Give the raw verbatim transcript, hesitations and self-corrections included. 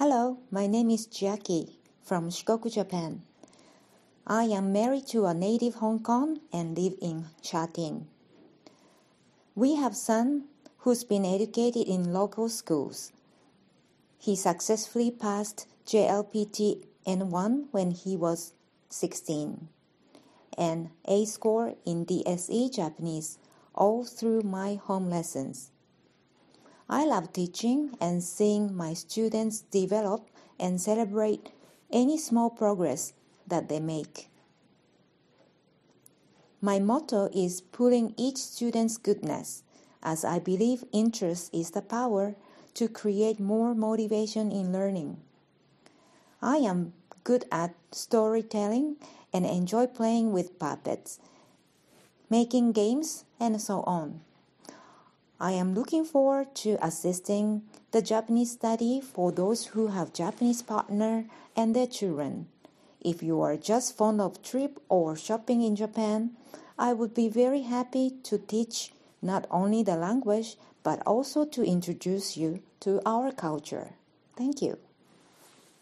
Hello, my name is Jackie from Shikoku, Japan. I am married to a native Hong Kong and live in Shatin. We have a son who's been educated in local schools. He successfully passed J L P T N one when he was sixteen and A score in D S E Japanese all through my home lessons. I love teaching and seeing my students develop and celebrate any small progress that they make. My motto is pulling each student's goodness, as I believe interest is the power to create more motivation in learning. I am good at storytelling and enjoy playing with puppets, making games, and so on. I am looking forward to assisting the Japanese study for those who have Japanese partner and their children. If you are just fond of trip or shopping in Japan, I would be very happy to teach not only the language but also to introduce you to our culture. Thank you.